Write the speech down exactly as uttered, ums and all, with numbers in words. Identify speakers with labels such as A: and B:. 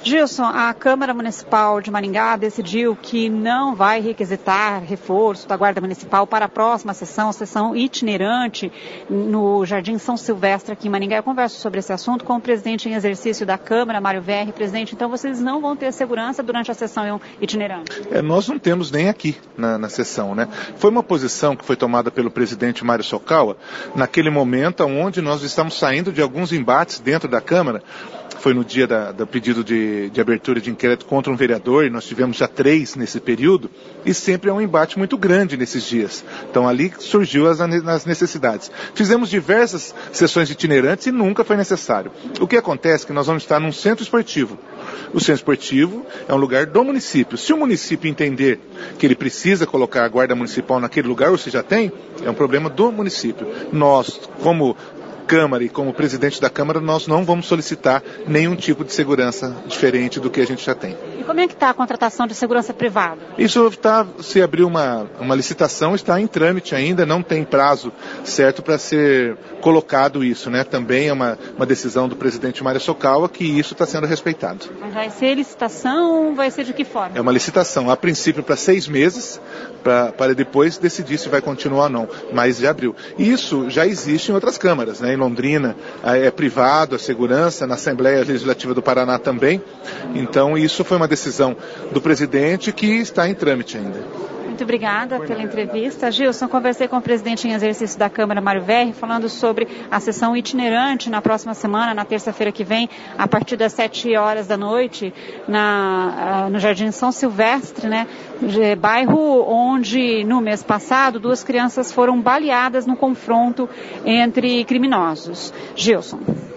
A: Gilson, a Câmara Municipal de Maringá decidiu que não vai requisitar reforço da Guarda Municipal para a próxima sessão, sessão itinerante no Jardim São Silvestre aqui em Maringá. Eu converso sobre esse assunto com o presidente em exercício da Câmara, Mário Verri. Presidente, então vocês não vão ter segurança durante a sessão itinerante?
B: É, nós não temos nem aqui na, na sessão, né? Foi uma posição que foi tomada pelo presidente Mário Sokawa naquele momento onde nós estamos saindo de alguns embates dentro da Câmara. Foi no dia da, do pedido de, de abertura de inquérito contra um vereador, e nós tivemos já três nesse período, e sempre é um embate muito grande nesses dias. Então ali surgiu as, as necessidades. Fizemos diversas sessões itinerantes e nunca foi necessário. O que acontece é que nós vamos estar num centro esportivo. O centro esportivo é um lugar do município. Se o município entender que ele precisa colocar a guarda municipal naquele lugar, ou se já tem, é um problema do município. Nós, como Câmara e como presidente da Câmara, nós não vamos solicitar nenhum tipo de segurança diferente do que a gente já tem.
A: E como é que está a contratação de segurança privada?
B: Isso está, se abriu uma, uma licitação, está em trâmite ainda, não tem prazo certo para ser colocado isso, né? Também é uma, uma decisão do presidente Mário Sokawa que isso está sendo respeitado.
A: Mas vai ser licitação, vai ser de que forma?
B: É uma licitação, a princípio para seis meses, pra, para depois decidir se vai continuar ou não, mas já abriu. E isso já existe em outras câmaras, né? Em Londrina é privado, a segurança, na Assembleia Legislativa do Paraná também. Então isso foi uma decisão do presidente que está em trâmite ainda.
A: Muito obrigada pela entrevista. Gilson, conversei com o presidente em exercício da Câmara, Mário Verri, falando sobre a sessão itinerante na próxima semana, na terça-feira que vem, a partir das sete horas da noite, na, no Jardim São Silvestre, né? Bairro onde, no mês passado, duas crianças foram baleadas no confronto entre criminosos. Gilson.